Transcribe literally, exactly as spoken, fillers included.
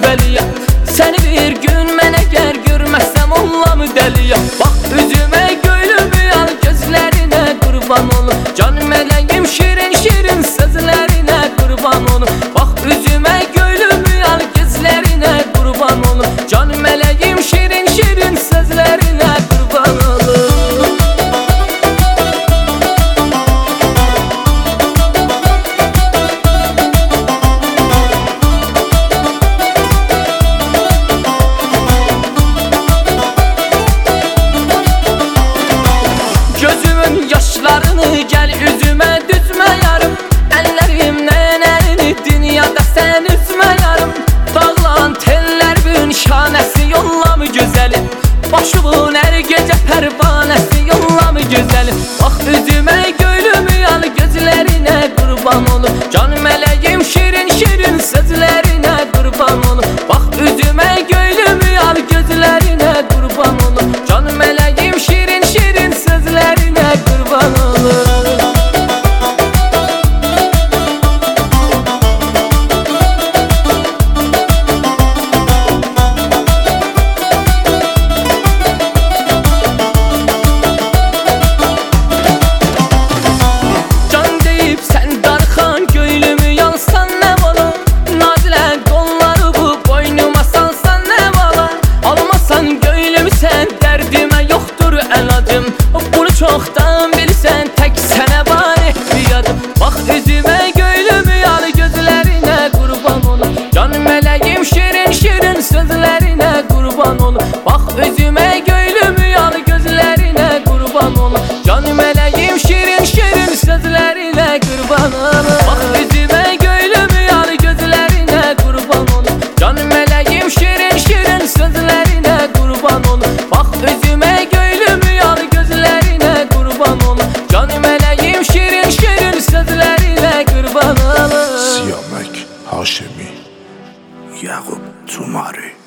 beliye. Seni bir gün mən əgər görməsəm ollam dəliyə. Bax üzümə gülümü al, gözlərinə qurban olum. Can mələyim şirin şirin sözlərinə qurban olum. Bax üzümə gülümü al, gözlərinə qurban olum. Can mələyim şirin şirin sözlərinə qurban olum. Yaşlarını gel üzüme düzme yarım. Ellerimden elini dünyada sen üzme yarım. Dağlan teller bün şanesi yolla mı güzelim. Başımın her gece pervanesi yolla mı güzelim. Bak üzüme gülümü al, gözlerine kurban olun. Can meleğim şirin şirin sözlerine kurban olun. Bak üzüme gülümü al, gözlerine kurban olun. Can meleğim şirin şirin sözlerine kurban olun. Can deyip sen darxan göylümü yansan ne bala. Nazilen kolları bu boynuma salsan ne bala. Almasan göylümü sen derdime yoktur elacım. Bunu çoktan bilsen tek sene bari bir adım. Bak üzüme gülümü al, gözlerine kurban olun. Can meleğim şirin şirin sözlerine kurban olun. Bak üzüme gülümü al, gözlerine kurban olun. Can meleğim şirin şirin sözlerine kurban olun. Bak üzüme gülümü al, gözlerine kurban olun. Can meleğim şirin şirin sözlerine kurban olun. Bak üzüme gülümü al, gözlerine kurban olun. Can meleğim şirin şirin sözlerine kurban olun. Siyamek Haşemi Yakup Tumari.